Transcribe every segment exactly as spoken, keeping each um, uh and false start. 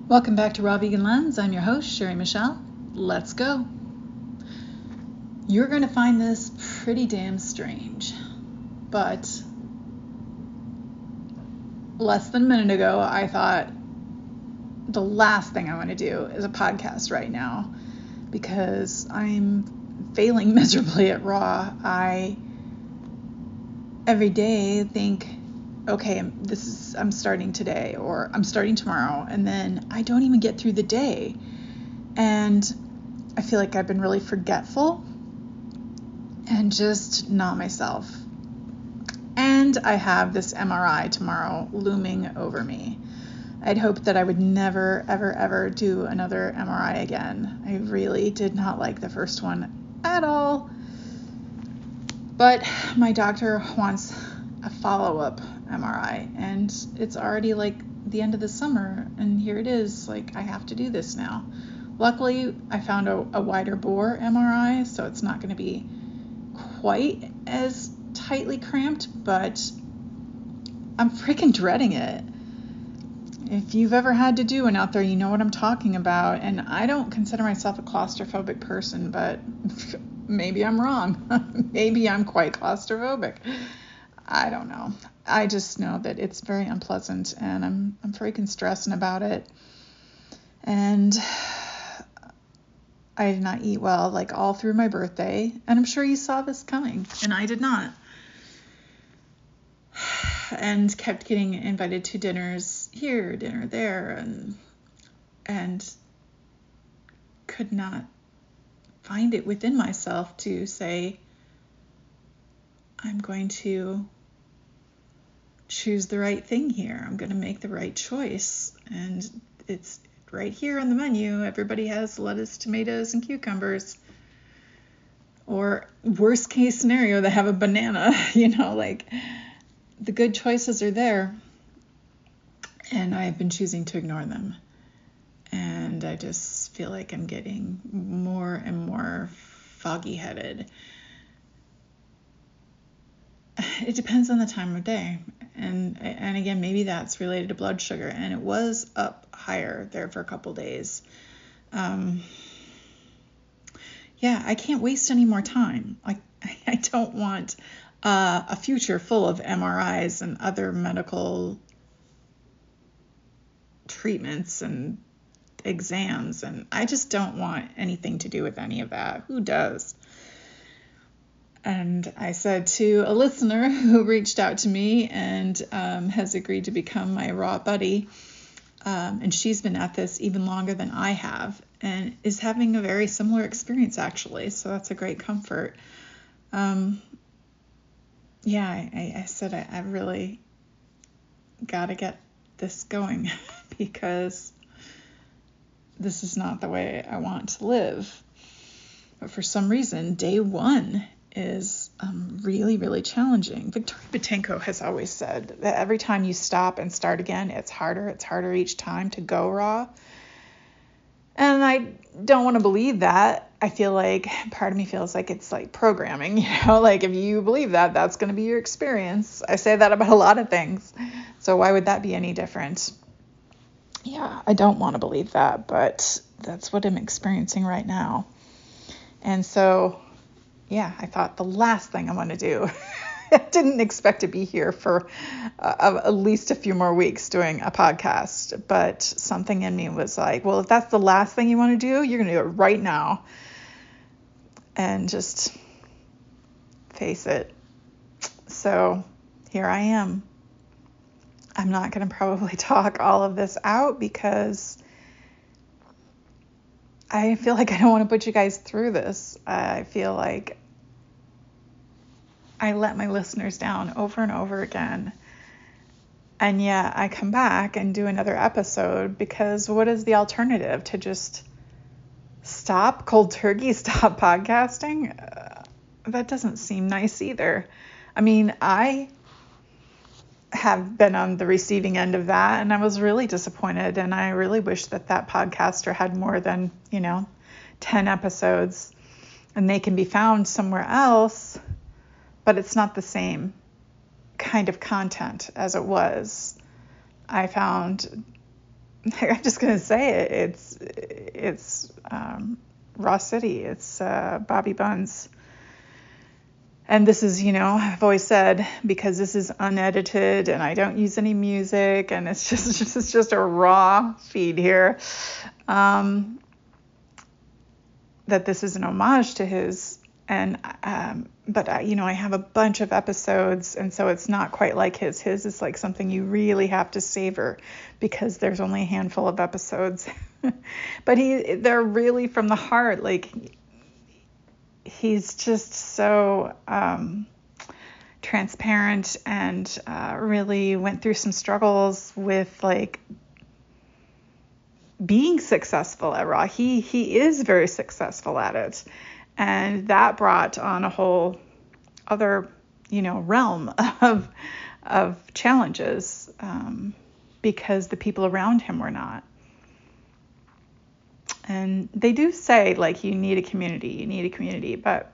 Welcome back to Raw Vegan Lens. I'm your host, Sherry Michelle. Let's go. You're going to find this pretty damn strange, but less than a minute ago, I thought the last thing I want to do is a podcast right now because I'm failing miserably at Raw. I every day think, okay, this is, I'm starting today or I'm starting tomorrow, and then I don't even get through the day. And I feel like I've been really forgetful and just not myself. And I have this M R I tomorrow looming over me. I'd hoped that I would never, ever, ever do another M R I again. I really did not like the first one at all. But my doctor wants a follow-up M R I, and it's already like the end of the summer, and here it is, like I have to do this now. Luckily, I found a, a wider bore M R I, so it's not going to be quite as tightly cramped, but I'm freaking dreading it. If you've ever had to do one out there, you know what I'm talking about, and I don't consider myself a claustrophobic person, but maybe I'm wrong. Maybe I'm quite claustrophobic. I don't know. I just know that it's very unpleasant, and I'm I'm freaking stressing about it. And I did not eat well like all through my birthday, and I'm sure you saw this coming, and I did not. And kept getting invited to dinners here, dinner there, and and could not find it within myself to say, I'm going to choose the right thing here. I'm going to make the right choice. And it's right here on the menu. Everybody has lettuce, tomatoes, and cucumbers. Or worst case scenario, they have a banana. You know, like the good choices are there. And I've been choosing to ignore them. And I just feel like I'm getting more and more foggy-headed. It depends on the time of day. And and again, maybe that's related to blood sugar. And it was up higher there for a couple days. Um, yeah, I can't waste any more time. Like, I don't want uh, a future full of M R Is and other medical treatments and exams. And I just don't want anything to do with any of that. Who does? And I said to a listener who reached out to me and um, has agreed to become my Raw buddy, um, and she's been at this even longer than I have and is having a very similar experience, actually. So that's a great comfort. Um, yeah, I, I said I, I really got to get this going because this is not the way I want to live. But for some reason, day one is um, really, really challenging. Victoria Boutenko has always said that every time you stop and start again, it's harder. It's harder each time to go raw. And I don't want to believe that. I feel like part of me feels like it's like programming, you know, like if you believe that, that's going to be your experience. I say that about a lot of things. So why would that be any different? Yeah, I don't want to believe that, but that's what I'm experiencing right now. And so yeah, I thought the last thing I want to do, I didn't expect to be here for uh, at least a few more weeks doing a podcast, but something in me was like, well, if that's the last thing you want to do, you're going to do it right now. And just face it. So here I am. I'm not going to probably talk all of this out because I feel like I don't want to put you guys through this. I feel like I let my listeners down over and over again. And yet I come back and do another episode because what is the alternative? To just stop cold turkey, stop podcasting? Uh, that doesn't seem nice either. I mean, I have been on the receiving end of that, and I was really disappointed, and I really wish that that podcaster had more than, you know, ten episodes, and they can be found somewhere else, but it's not the same kind of content as it was. I found I'm just gonna say it. It's it's um, Raw City. It's uh, Bobby Buns. And this is, you know, I've always said, because this is unedited and I don't use any music and it's just it's just a raw feed here, um, that this is an homage to his. And um, but I, you know, I have a bunch of episodes, and so it's not quite like his. His is like something you really have to savor because there's only a handful of episodes. But he, they're really from the heart. Like, he's just so um, transparent and uh, really went through some struggles with like being successful at Raw. He he is very successful at it, and that brought on a whole other, you know, realm of of challenges um, because the people around him were not. And they do say, like, you need a community, you need a community, but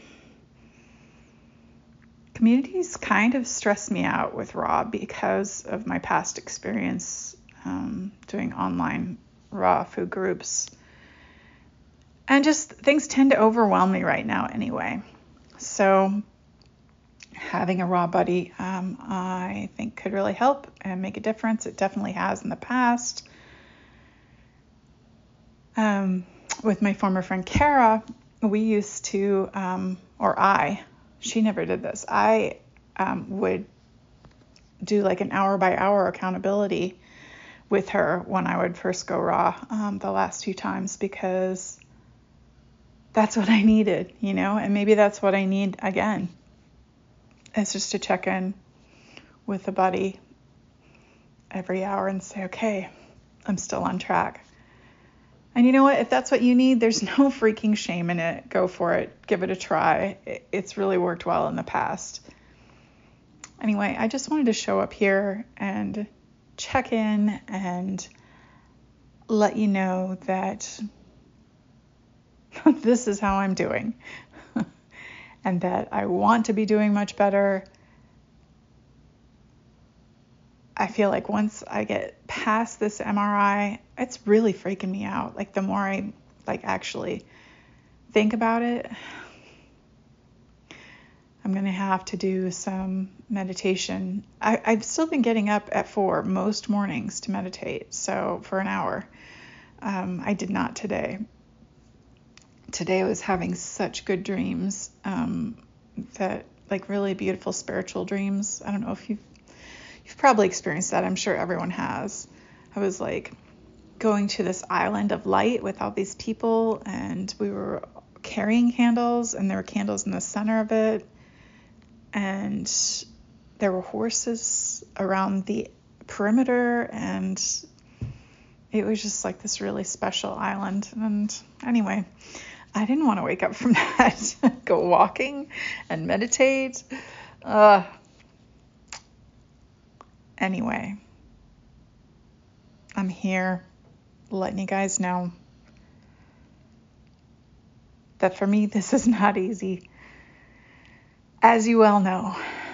communities kind of stress me out with Raw because of my past experience um, doing online Raw food groups. And just things tend to overwhelm me right now anyway. So having a Raw buddy, um, I think could really help and make a difference. It definitely has in the past. Um, with my former friend Kara, we used to, um, or I, she never did this. I um, would do like an hour by hour accountability with her when I would first go Raw um, the last few times, because that's what I needed, you know, and maybe that's what I need again. It's just to check in with a buddy every hour and say, okay, I'm still on track. And you know what? If that's what you need, there's no freaking shame in it. Go for it. Give it a try. It's really worked well in the past. Anyway, I just wanted to show up here and check in and let you know that this is how I'm doing and that I want to be doing much better. I feel like once I get past this M R I, it's really freaking me out. Like, the more I like actually think about it, I'm going to have to do some meditation. I, I've still been getting up at four most mornings to meditate. So for an hour, um, I did not today. Today I was having such good dreams, um, that like really beautiful spiritual dreams. I don't know if you've You've probably experienced that. I'm sure everyone has. I was like going to this island of light with all these people, and we were carrying candles, and there were candles in the center of it, and there were horses around the perimeter, and it was just like this really special island. And anyway, I didn't want to wake up from that, go walking and meditate. Uh, Anyway, I'm here letting you guys know that for me, this is not easy, as you well know.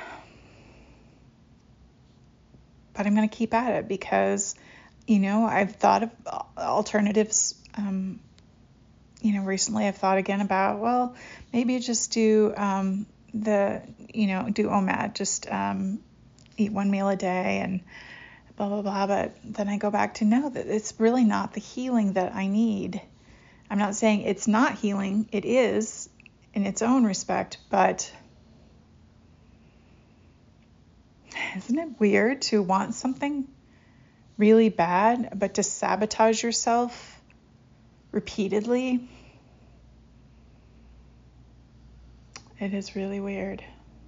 But I'm going to keep at it because, you know, I've thought of alternatives. Um, you know, recently I've thought again about, well, maybe just do um, the, you know, do O M A D, just um eat one meal a day and blah, blah, blah. But then I go back to know that it's really not the healing that I need. I'm not saying it's not healing. It is in its own respect, but isn't it weird to want something really bad, but to sabotage yourself repeatedly? It is really weird.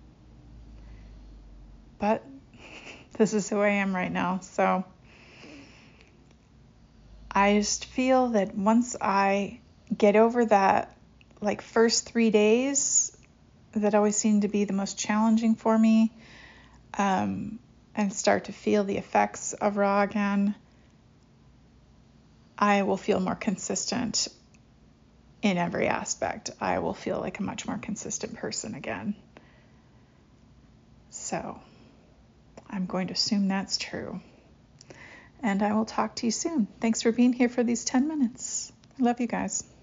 But this is who I am right now. So I just feel that once I get over that, like, first three days that always seem to be the most challenging for me, um, and start to feel the effects of Raw again, I will feel more consistent in every aspect. I will feel like a much more consistent person again. So I'm going to assume that's true. And I will talk to you soon. Thanks for being here for these ten minutes. I love you guys.